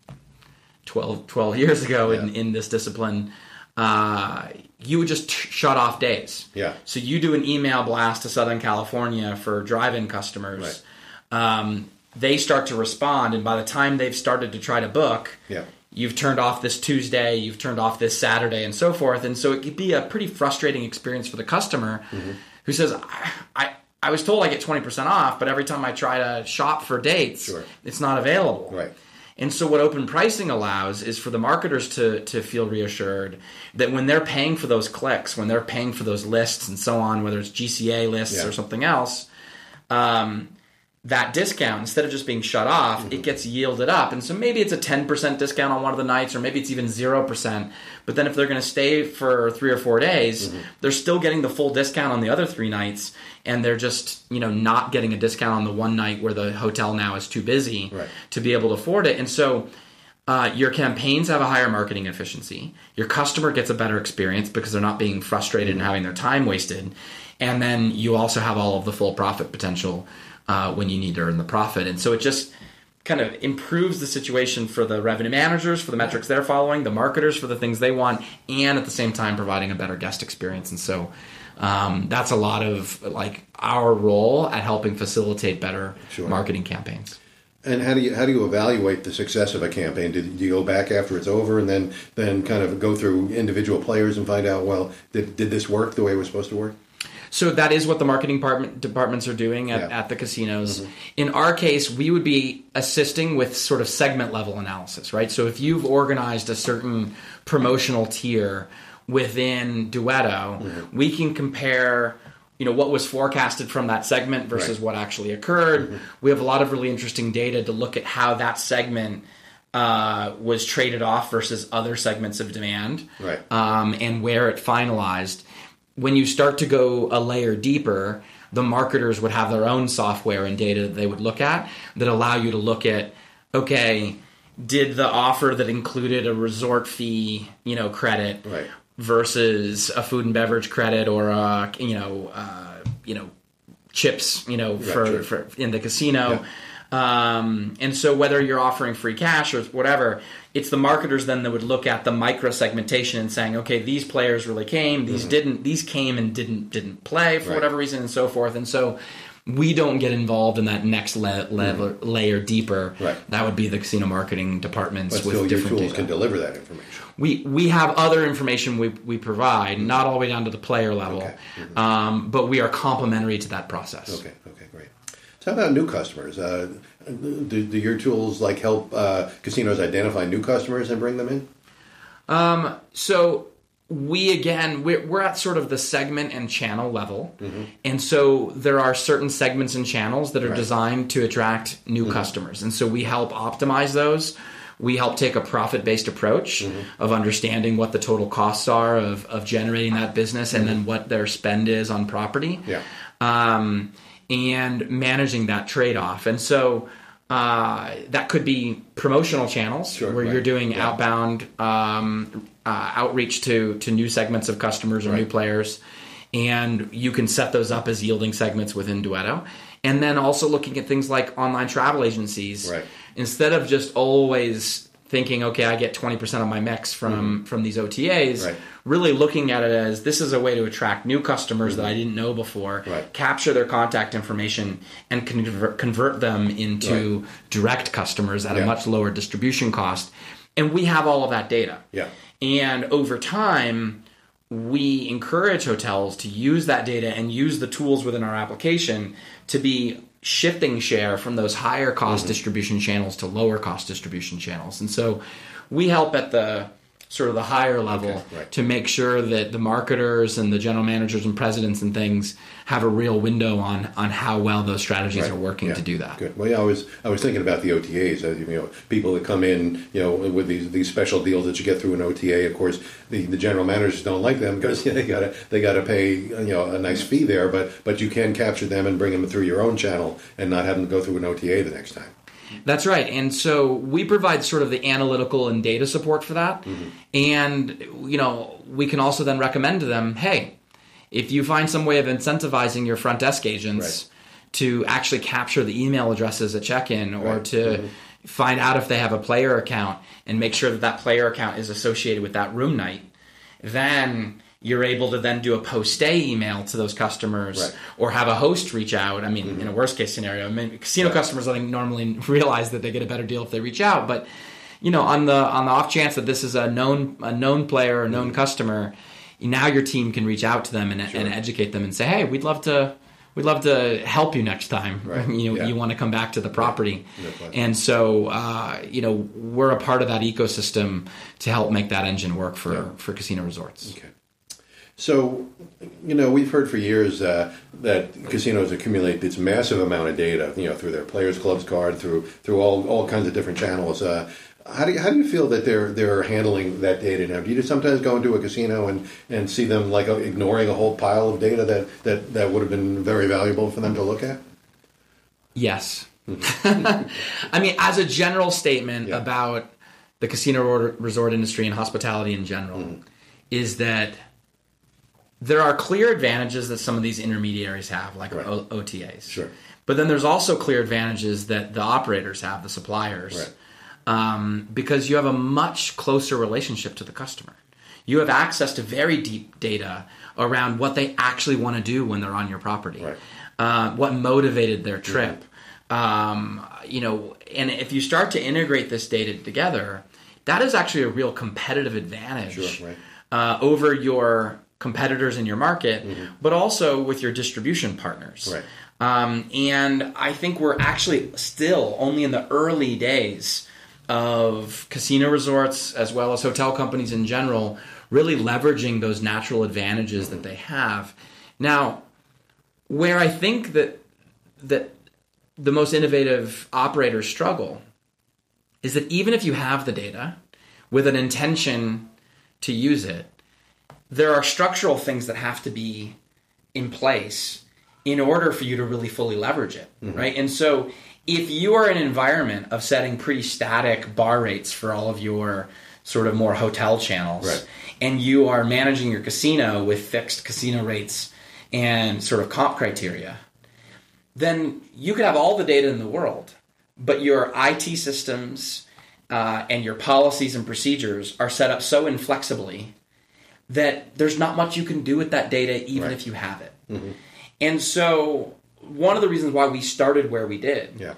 Speaker 4: twelve, twelve years ago in,
Speaker 1: Yeah.
Speaker 4: in this discipline, uh, you would just t- shut off days.
Speaker 1: Yeah.
Speaker 4: So you do an email blast to Southern California for drive-in customers. Um, they start to respond, and by the time they've started to try to book,
Speaker 1: Yeah.
Speaker 4: you've turned off this Tuesday, you've turned off this Saturday, and so forth. And so it could be a pretty frustrating experience for the customer
Speaker 1: Mm-hmm.
Speaker 4: who says, I, I I was told I get twenty percent off, but every time I try to shop for dates,
Speaker 1: Sure.
Speaker 4: it's not available.
Speaker 1: Right.
Speaker 4: And so what open pricing allows is for the marketers to, to feel reassured that when they're paying for those clicks, when they're paying for those lists and so on, whether it's G C A lists
Speaker 1: Yeah.
Speaker 4: or something else, um, that discount, instead of just being shut off,
Speaker 1: Mm-hmm.
Speaker 4: it gets yielded up. And so maybe it's a ten percent discount on one of the nights, or maybe it's even zero percent. But then if they're going to stay for three or four days,
Speaker 1: Mm-hmm.
Speaker 4: they're still getting the full discount on the other three nights. And they're just, you know, not getting a discount on the one night where the hotel now is too busy
Speaker 1: Right.
Speaker 4: to be able to afford it. And so uh, your campaigns have a higher marketing efficiency. Your customer gets a better experience because they're not being frustrated and having their time wasted. And then you also have all of the full profit potential uh, when you need to earn the profit. And so it just kind of improves the situation for the revenue managers, for the metrics they're following, the marketers for the things they want, and at the same time providing a better guest experience. And so um, that's a lot of like our role at helping facilitate better
Speaker 1: Sure.
Speaker 4: marketing campaigns.
Speaker 1: And how do you how do you evaluate the success of a campaign? Do you go back after it's over and then then kind of go through individual players and find out, well, did did this work the way it was supposed to work?
Speaker 4: So that is what the marketing department, departments are doing at,
Speaker 1: Yeah.
Speaker 4: at the casinos.
Speaker 1: Mm-hmm.
Speaker 4: In our case, we would be assisting with sort of segment level analysis, right? So if you've organized a certain promotional tier within Duetto,
Speaker 1: Mm-hmm.
Speaker 4: we can compare, you know, what was forecasted from that segment versus
Speaker 1: Right.
Speaker 4: what actually occurred. We have a lot of really interesting data to look at how that segment uh, was traded off versus other segments of demand,
Speaker 1: Right.
Speaker 4: um, and where it finalized. When you start to go a layer deeper, the marketers would have their own software and data that they would look at that allow you to look at, okay, did the offer that included a resort fee, you know, credit
Speaker 1: Right.
Speaker 4: versus a food and beverage credit or a, you know, uh, you know, chips, you know, for,
Speaker 1: sure.
Speaker 4: for in the casino. Um, and so whether you're offering free cash or whatever, it's the marketers then that would look at the micro segmentation and saying, okay, these players really came, these
Speaker 1: Mm-hmm.
Speaker 4: didn't, these came and didn't didn't play for
Speaker 1: Right.
Speaker 4: whatever reason and so forth. And so we don't get involved in that next le- level, layer deeper.
Speaker 1: Right.
Speaker 4: That would be the casino marketing departments
Speaker 1: But
Speaker 4: with
Speaker 1: still, your
Speaker 4: different
Speaker 1: tools
Speaker 4: data.
Speaker 1: can deliver that information.
Speaker 4: We we have other information we we provide, not all the way down to the player level,
Speaker 1: Okay. Mhm.
Speaker 4: um, but we are complementary to that process.
Speaker 1: Okay. Okay. Great. So how about new customers? Uh, do, do your tools like help uh, casinos identify new customers and bring them in?
Speaker 4: Um, so we again we're, we're at sort of the segment and channel level, and so there are certain segments and channels that are
Speaker 1: Right.
Speaker 4: designed to attract new customers, and so we help optimize those. We help take a profit-based approach of understanding what the total costs are of, of generating that business, and then what their spend is on property.
Speaker 1: Yeah.
Speaker 4: Um, and managing that trade-off. And so uh, that could be promotional channels
Speaker 1: Sure,
Speaker 4: where
Speaker 1: right.
Speaker 4: you're doing
Speaker 1: Yeah.
Speaker 4: outbound um, uh, outreach to, to new segments of customers or new
Speaker 1: Right.
Speaker 4: players. And you can set those up as yielding segments within Duetto. And then also looking at things like online travel agencies.
Speaker 1: Right.
Speaker 4: Instead of just always thinking, okay, I get twenty percent of my mix from, from these O T As,
Speaker 1: Right.
Speaker 4: really looking at it as this is a way to attract new customers that I didn't know before,
Speaker 1: Right.
Speaker 4: capture their contact information, and convert, convert them into direct customers at
Speaker 1: Yeah.
Speaker 4: a much lower distribution cost. And we have all of that data.
Speaker 1: Yeah.
Speaker 4: And over time, we encourage hotels to use that data and use the tools within our application to be shifting share from those higher cost
Speaker 1: Mm-hmm.
Speaker 4: distribution channels to lower cost distribution channels. And so we help at the sort of the higher level
Speaker 1: Okay, right.
Speaker 4: to make sure that the marketers and the general managers and presidents and things have a real window on on how well those strategies
Speaker 1: Right.
Speaker 4: are working
Speaker 1: Yeah.
Speaker 4: to do that.
Speaker 1: Good. Well, yeah, I was I was thinking about the O T As. Uh, you know, people that come in, you know, with these these special deals that you get through an O T A. Of course, the, the general managers don't like them because you know, they gotta they gotta pay you know a nice fee there. But but you can capture them and bring them through your own channel and not have them go through an O T A the next time.
Speaker 4: That's right. And so we provide sort of the analytical and data support for that. And, you know, we can also then recommend to them, hey, if you find some way of incentivizing your front desk agents
Speaker 1: Right.
Speaker 4: to actually capture the email addresses at check-in or
Speaker 1: Right.
Speaker 4: to find out if they have a player account and make sure that that player account is associated with that room night, then you're able to then do a post-stay email to those customers
Speaker 1: Right.
Speaker 4: or have a host reach out. I mean, in a worst-case scenario, I mean, casino customers, I think, normally realize that they get a better deal if they reach out. But, you know, on the on the off chance that this is a known a known player or a known customer, now your team can reach out to them and, and educate them and say, hey, we'd love to we'd love to help you next time.
Speaker 1: Right.
Speaker 4: You know,
Speaker 1: Yeah.
Speaker 4: you want to come back to the property.
Speaker 1: No question.
Speaker 4: And so, uh, you know, we're a part of that ecosystem to help make that engine work for,
Speaker 1: Yeah.
Speaker 4: for casino resorts.
Speaker 1: Okay. So, you know, we've heard for years uh, that casinos accumulate this massive amount of data, you know, through their Players Clubs card, through through all, all kinds of different channels. Uh, how do you, how do you feel that they're they're handling that data now? Do you sometimes go into a casino and, and see them like ignoring a whole pile of data that, that, that would have been very valuable for them to look at?
Speaker 4: Yes. I mean, as a general statement
Speaker 1: Yeah.
Speaker 4: about the casino resort industry and hospitality in general,
Speaker 1: Mm-hmm.
Speaker 4: is that there are clear advantages that some of these intermediaries have, like
Speaker 1: Right.
Speaker 4: o- OTAs.
Speaker 1: Sure.
Speaker 4: But then there's also clear advantages that the operators have, the suppliers,
Speaker 1: Right.
Speaker 4: um, because you have a much closer relationship to the customer. You have access to very deep data around what they actually want to do when they're on your property,
Speaker 1: Right.
Speaker 4: uh, what motivated their trip. Um, you know, and if you start to integrate this data together, that is actually a real competitive advantage
Speaker 1: Sure, right.
Speaker 4: uh, over your competitors in your market, but also with your distribution partners.
Speaker 1: Right.
Speaker 4: Um, and I think we're actually still only in the early days of casino resorts as well as hotel companies in general really leveraging those natural advantages that they have. Now, where I think that that the most innovative operators struggle is that even if you have the data with an intention to use it, there are structural things that have to be in place in order for you to really fully leverage it, mm-hmm. right? And so if you are in an environment of setting pretty static bar rates for all of your sort of more hotel channels,
Speaker 1: right.
Speaker 4: and you are managing your casino with fixed casino rates and sort of comp criteria, then you could have all the data in the world, but your I T systems uh, and your policies and procedures are set up so inflexibly that there's not much you can do with that data even
Speaker 1: right.
Speaker 4: if you have it.
Speaker 1: Mm-hmm.
Speaker 4: And so one of the reasons why we started where we did
Speaker 1: yeah.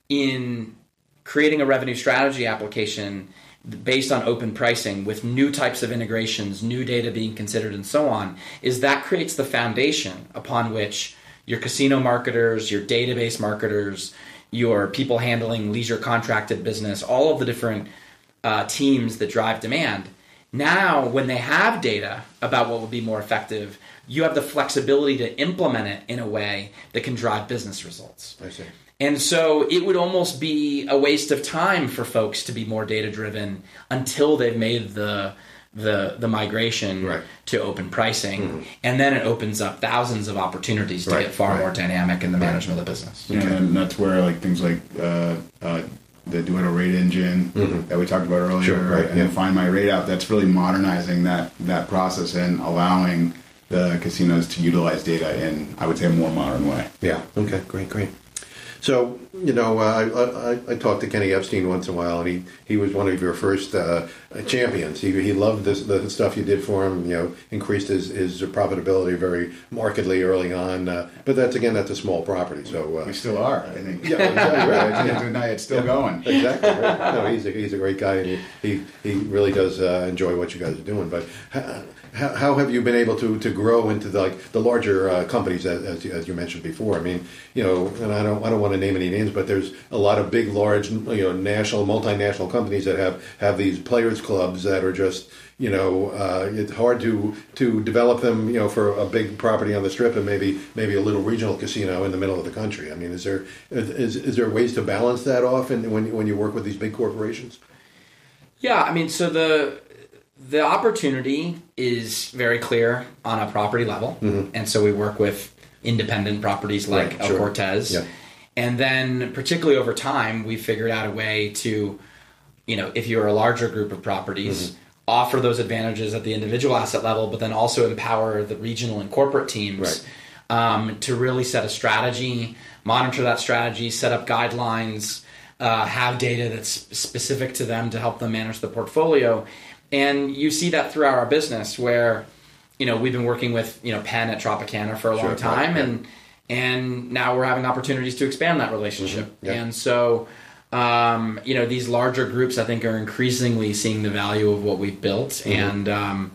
Speaker 4: in creating a revenue strategy application based on open pricing with new types of integrations, new data being considered and so on, is that creates the foundation upon which your casino marketers, your database marketers, your people handling leisure contracted business, all of the different uh, teams that drive demand. Now, when they have data about what would be more effective, you have the flexibility to implement it in a way that can drive business results.
Speaker 1: I see.
Speaker 4: And so it would almost be a waste of time for folks to be more data-driven until they've made the the the migration
Speaker 1: right.
Speaker 4: to open pricing.
Speaker 1: Mm-hmm.
Speaker 4: And then it opens up thousands of opportunities to
Speaker 1: right.
Speaker 4: get far
Speaker 1: right.
Speaker 4: more dynamic in the management of the business.
Speaker 5: Yeah,
Speaker 1: Okay.
Speaker 5: and that's where like things like uh, uh, the Duetto rate engine
Speaker 1: mm-hmm.
Speaker 5: that we talked about earlier,
Speaker 1: sure, right,
Speaker 5: and
Speaker 1: yeah.
Speaker 5: Find My Rate app, that's really modernizing that that process and allowing the casinos to utilize data in, I would say, a more modern way.
Speaker 1: Yeah. Okay. Great. Great. So, you know, uh, I, I I talked to Kenny Epstein once in a while, and he, he was one of your first uh, champions. He he loved this, the stuff you did for him. You know, increased his, his profitability very markedly early on. Uh, but that's again, that's a small property. So uh,
Speaker 5: We still are, I think.
Speaker 1: yeah, exactly. Right.
Speaker 5: At the end of the night, it's still
Speaker 1: Yeah.
Speaker 5: going.
Speaker 1: Exactly. Right. No, he's a, he's a great guy, and he he, he really does uh, enjoy what you guys are doing. But how, how, how have you been able to, to grow into the, like the larger uh, companies as as you, as you mentioned before? I mean, you know, and I don't I don't want to name any names, but there's a lot of big, large, you know, national, multinational companies that have, have these players clubs that are just, you know, uh, it's hard to to develop them, you know, for a big property on the Strip and maybe maybe a little regional casino in the middle of the country. I mean, is there is is there ways to balance that off, and when when you work with these big corporations?
Speaker 4: Yeah, I mean, so the the opportunity is very clear on a property level,
Speaker 1: Mm-hmm.
Speaker 4: and so we work with independent properties like
Speaker 1: Right,
Speaker 4: El
Speaker 1: sure.
Speaker 4: Cortez,
Speaker 1: Yeah.
Speaker 4: and then particularly over time, we figured out a way to, you know, if you're a larger group of properties,
Speaker 1: Mm-hmm.
Speaker 4: offer those advantages at the individual asset level, but then also empower the regional and corporate teams
Speaker 1: Right.
Speaker 4: um, to really set a strategy, monitor that strategy, set up guidelines, uh, have data that's specific to them to help them manage the portfolio. And you see that throughout our business where, you know, we've been working with, you know, Penn at Tropicana for a
Speaker 1: Sure,
Speaker 4: long time,
Speaker 1: right, yeah.
Speaker 4: and and now we're having opportunities to expand that relationship.
Speaker 1: Mm-hmm, yeah.
Speaker 4: And so, um, you know, these larger groups, I think, are increasingly seeing the value of what we've built,
Speaker 1: Mm-hmm.
Speaker 4: and um,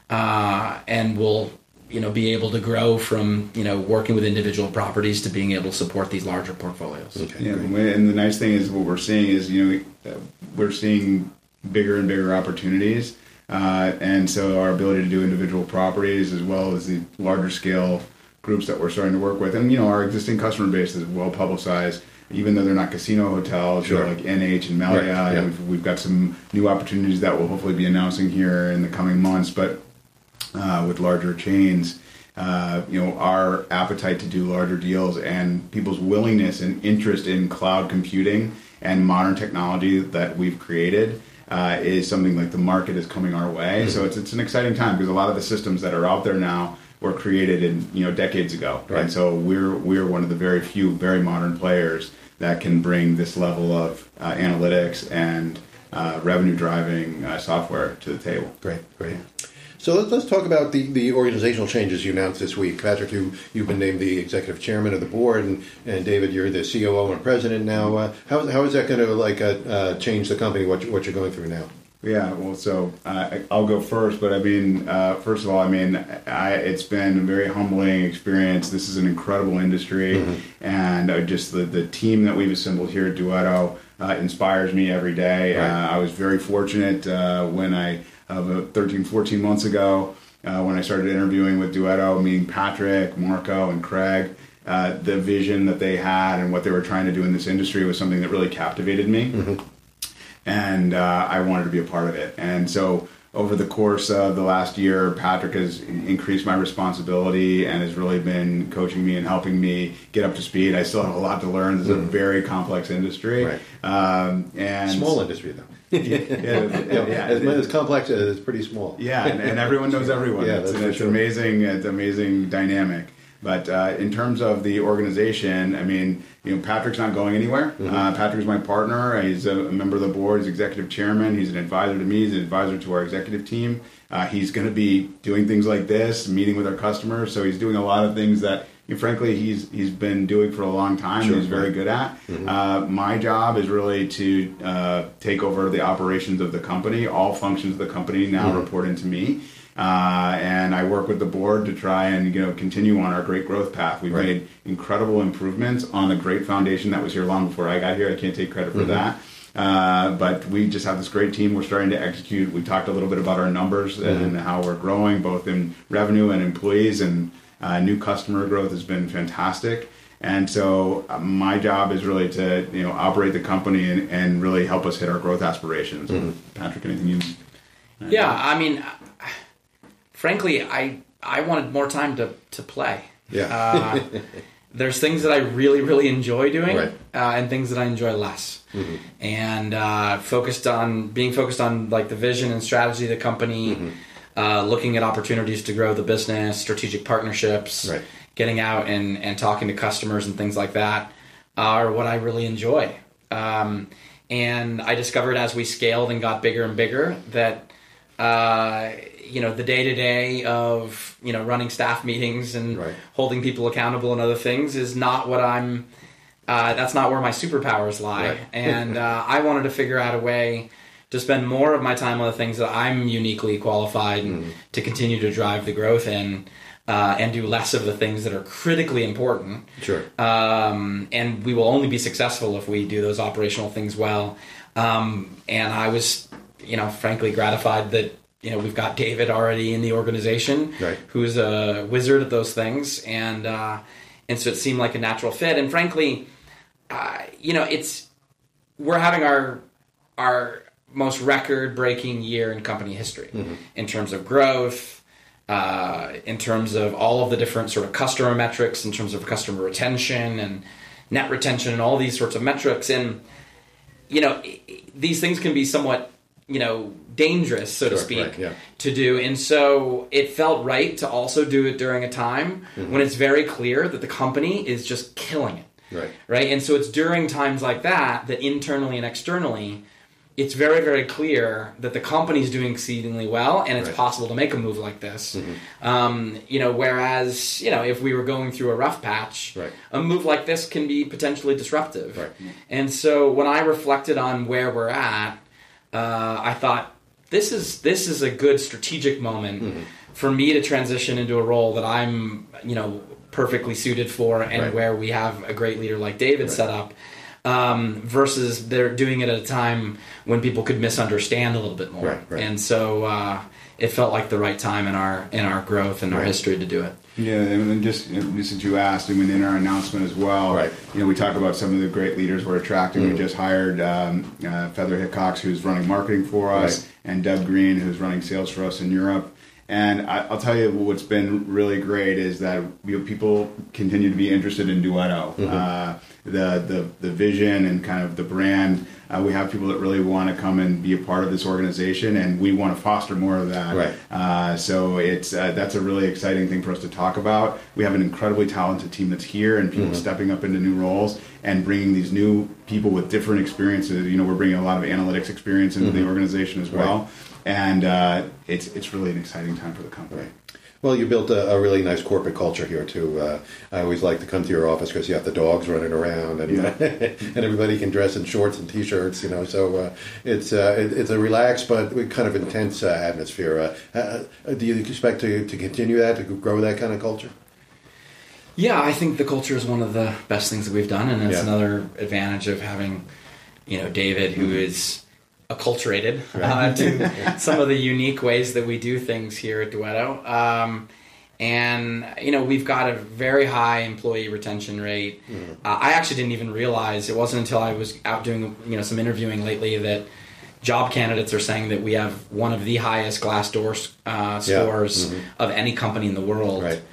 Speaker 4: uh, and will, you know, be able to grow from, you know, working with individual properties to being able to support these larger portfolios.
Speaker 1: Okay,
Speaker 5: Yeah,
Speaker 1: great.
Speaker 5: and the nice thing is what we're seeing is, you know, uh, we're seeing bigger and bigger opportunities. Uh, and so our ability to do individual properties as well as the larger scale groups that we're starting to work with. And, you know, our existing customer base is well publicized, even though they're not casino hotels,
Speaker 1: Sure.
Speaker 5: you know, like N H and Marriott.
Speaker 1: Right, yeah.
Speaker 5: And we've, we've got some new opportunities that we'll hopefully be announcing here in the coming months. But uh, with larger chains, uh, you know, our appetite to do larger deals and people's willingness and interest in cloud computing and modern technology that we've created uh, is something like the market is coming our way. Mm-hmm. So it's it's an exciting time because a lot of the systems that are out there now were created in you know decades ago,
Speaker 1: Right.
Speaker 5: and so we're we're one of the very few very modern players that can bring this level of uh, analytics and uh, revenue driving uh, software to the table.
Speaker 1: Great, great. So let's, let's talk about the, the organizational changes you announced this week. Patrick, you, you've been named the executive chairman of the board, and, and David, you're the C O O and president now. Uh, how, how is that going to like uh, uh, change the company, what, you, what you're going through now?
Speaker 5: Yeah, well, so uh, I'll go first, but I mean, uh, first of all, I mean, I, it's been a very humbling experience. This is an incredible industry, mm-hmm. and uh, just the, the team that we've assembled here at Duetto uh, inspires me every day.
Speaker 1: Right.
Speaker 5: Uh, I was very fortunate uh, when I, uh, about thirteen, fourteen months ago, uh, when I started interviewing with Duetto, meeting Patrick, Marco, and Craig. Uh, the vision that they had and what they were trying to do in this industry was something that really captivated me. Mm-hmm. And uh, I wanted to be a part of it. And so over the course of the last year, Patrick has increased my responsibility and has really been coaching me and helping me get up to speed. I still have a lot to learn. This is mm. a very complex industry.
Speaker 1: Right.
Speaker 5: Um, and
Speaker 1: small industry, though. yeah, yeah, yeah. As, as complex as it's pretty small.
Speaker 5: Yeah, and, and everyone knows everyone.
Speaker 1: Yeah,
Speaker 5: it's
Speaker 1: that's
Speaker 5: it's
Speaker 1: sure.
Speaker 5: amazing. It's amazing dynamic. But uh, in terms of the organization, I mean, you know, Patrick's not going anywhere. Mm-hmm. Uh, Patrick's my partner. He's a member of the board. He's executive chairman. He's an advisor to me. He's an advisor to our executive team. Uh, he's going to be doing things like this, meeting with our customers. So he's doing a lot of things that, you know, frankly, he's he's been doing for a long time.
Speaker 1: Sure.
Speaker 5: He's very good at. Mm-hmm. Uh, my job is really to uh, take over the operations of the company. All functions of the company now mm-hmm. report into me. Uh, and I work with the board to try and, you know, continue on our great growth path. We've right. made incredible improvements on the great foundation that was here long before I got here. I can't take credit for mm-hmm. that. Uh, but we just have this great team. We're starting to execute. We talked a little bit about our numbers mm-hmm. and how we're growing, both in revenue and employees, and uh, new customer growth has been fantastic. And so uh, my job is really to, you know, operate the company and, and really help us hit our growth aspirations. Mm-hmm. Patrick, anything you?
Speaker 4: Uh, yeah, I mean. Frankly, I I wanted more time to, to play.
Speaker 1: Yeah.
Speaker 4: uh, there's things that I really, really enjoy doing,
Speaker 1: right.
Speaker 4: uh, and things that I enjoy less. Mm-hmm. And uh, focused on being focused on like the vision and strategy of the company, mm-hmm. uh, looking at opportunities to grow the business, strategic partnerships,
Speaker 1: right.
Speaker 4: getting out and, and talking to customers and things like that are what I really enjoy. Um, and I discovered as we scaled and got bigger and bigger that uh, you know, the day-to-day of, you know, running staff meetings and
Speaker 1: right.
Speaker 4: holding people accountable and other things is not what I'm, uh, that's not where my superpowers lie.
Speaker 1: Right.
Speaker 4: And uh, I wanted to figure out a way to spend more of my time on the things that I'm uniquely qualified mm. to continue to drive the growth in, uh, and do less of the things that are critically important.
Speaker 1: Sure.
Speaker 4: Um, and we will only be successful if we do those operational things well. Um, and I was, you know, frankly gratified that, you know, we've got David already in the organization,
Speaker 1: right.
Speaker 4: who's a wizard at those things, and uh, and so it seemed like a natural fit. And frankly, uh, you know, it's we're having our our most record-breaking year in company history mm-hmm. in terms of growth, uh, in terms of all of the different sort of customer metrics, in terms of customer retention and net retention, and all these sorts of metrics. And you know, these things can be somewhat, you know, dangerous, so
Speaker 1: sure,
Speaker 4: to speak,
Speaker 1: right, yeah.
Speaker 4: to do. And so it felt right to also do it during a time mm-hmm. when it's very clear that the company is just killing it.
Speaker 1: Right.
Speaker 4: Right. And so it's during times like that, that internally and externally, it's very, very clear that the company's doing exceedingly well, and it's
Speaker 1: right.
Speaker 4: possible to make a move like this.
Speaker 1: Mm-hmm.
Speaker 4: Um, you know, whereas, you know, if we were going through a rough patch,
Speaker 1: right.
Speaker 4: a move like this can be potentially disruptive.
Speaker 1: Right.
Speaker 4: And so when I reflected on where we're at, uh, I thought, This is this is a good strategic moment mm-hmm. for me to transition into a role that I'm, you know, perfectly suited for, and
Speaker 1: right.
Speaker 4: where we have a great leader like David
Speaker 1: right.
Speaker 4: set up, um, versus they're doing it at a time when people could misunderstand a little bit more.
Speaker 1: Right, right.
Speaker 4: And so uh, it felt like the right time in our in our growth and
Speaker 1: right.
Speaker 4: our history to do it.
Speaker 5: Yeah, and then just, just as you asked, I mean, in our announcement as well,
Speaker 1: right.
Speaker 5: you know, we talk about some of the great leaders we're attracting.
Speaker 1: Mm-hmm.
Speaker 5: We just hired um, uh, Feather Hickox, who's running marketing for us,
Speaker 1: right.
Speaker 5: and Doug Green, who's running sales for us in Europe. And I, I'll tell you what's been really great is that you know, people continue to be interested in Duetto. Mm-hmm. Uh, the, the the vision and kind of the brand. Uh, we have people that really want to come and be a part of this organization, and we want to foster more of that.
Speaker 1: Right.
Speaker 5: Uh, so it's uh, that's a really exciting thing for us to talk about. We have an incredibly talented team that's here, and people mm-hmm. stepping up into new roles and bringing these new people with different experiences. You know, we're bringing a lot of analytics experience into mm-hmm. the organization as well, right. and uh, it's it's really an exciting time for the company.
Speaker 1: Right. Well, you built a, a really nice corporate culture here too. Uh, I always like to come to your office because you have the dogs running around, and
Speaker 5: yeah.
Speaker 1: and everybody can dress in shorts and t-shirts. You know, so uh, it's uh, it, it's a relaxed but kind of intense uh, atmosphere. Uh, uh, do you expect to, to continue that, to grow that kind of culture?
Speaker 4: Yeah, I think the culture is one of the best things that we've done, and it's
Speaker 1: yeah.
Speaker 4: another advantage of having, you know, David, who is acculturated uh, to some of the unique ways that we do things here at Duetto. Um, and, you know, we've got a very high employee retention rate. Mm. Uh, I actually didn't even realize, it wasn't until I was out doing, you know, some interviewing lately that job candidates are saying that we have one of the highest Glassdoor uh, scores yeah. mm-hmm. of any company in the world.
Speaker 1: Right.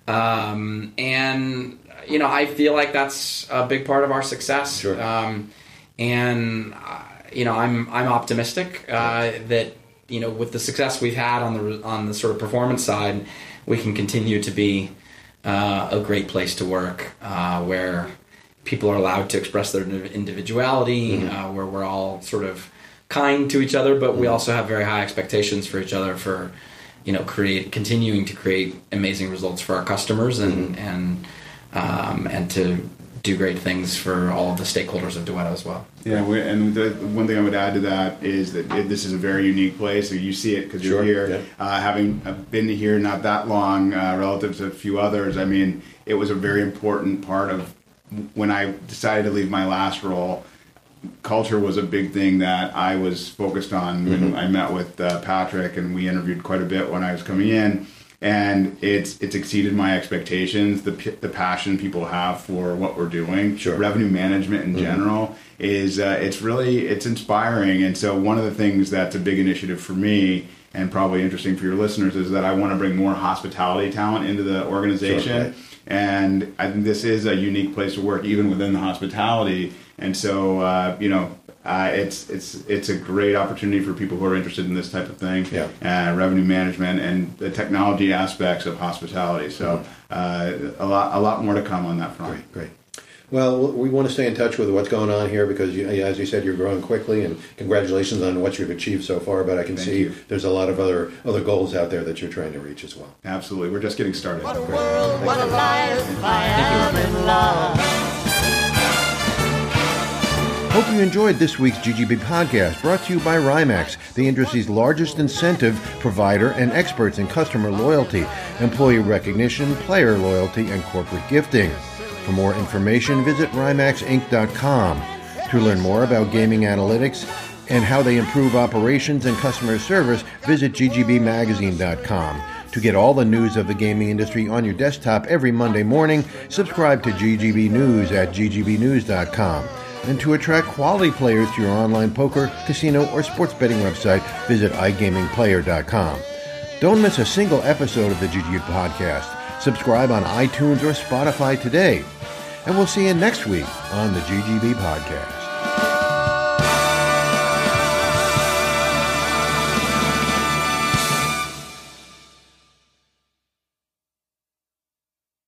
Speaker 4: Um, and, you know, I feel like that's a big part of our success.
Speaker 1: Sure.
Speaker 4: Um, and, uh, you know, I'm I'm optimistic uh, that, you know, with the success we've had on the on the sort of performance side, we can continue to be uh, a great place to work, uh, where people are allowed to express their individuality, mm-hmm. uh, where we're all sort of kind to each other, but mm-hmm. we also have very high expectations for each other for, you know, create continuing to create amazing results for our customers and mm-hmm. and um, and to do great things for all of the stakeholders of Duetto as well.
Speaker 5: Yeah, we, and the one thing I would add to that is that it, this is a very unique place. So you see it because you're
Speaker 1: sure,
Speaker 5: here.
Speaker 1: yeah.
Speaker 5: Uh, having been here not that long uh, relative to a few others, I mean, it was a very important part of when I decided to leave my last role. Culture was a big thing that I was focused on when mm-hmm. I met with uh, Patrick, and we interviewed quite a bit when I was coming in. And it's it's exceeded my expectations. The the passion people have for what we're doing,
Speaker 1: sure.
Speaker 5: revenue management in mm-hmm. general, is uh, it's really it's inspiring. And so one of the things that's a big initiative for me, and probably interesting for your listeners, is that I want to bring more hospitality talent into the organization. Sure, right. And I think this is a unique place to work, even within the hospitality. And so uh, you know. Uh, it's it's it's a great opportunity for people who are interested in this type of thing,
Speaker 1: yeah.
Speaker 5: uh, revenue management and the technology aspects of hospitality. So uh, a lot a lot more to come on that front.
Speaker 1: Great, great. Well, we want to stay in touch with what's going on here because, you, as you said, you're growing quickly, and congratulations on what you've achieved so far. But I can
Speaker 5: Thank
Speaker 1: see
Speaker 5: you.
Speaker 1: There's a lot of other other goals out there that you're trying to reach as well.
Speaker 5: Absolutely, we're just getting started.
Speaker 2: What a world, what a life, I am in love.
Speaker 1: Hope you enjoyed this week's G G B podcast, brought to you by RIMAX, the industry's largest incentive provider and experts in customer loyalty, employee recognition, player loyalty, and corporate gifting. For more information, visit rimax inc dot com. To learn more about gaming analytics and how they improve operations and customer service, visit g g b magazine dot com. To get all the news of the gaming industry on your desktop every Monday morning, subscribe to G G B News at g g b news dot com. And to attract quality players to your online poker, casino, or sports betting website, visit i gaming player dot com. Don't miss a single episode of the G G B podcast. Subscribe on iTunes or Spotify today. And we'll see you next week on the G G B podcast.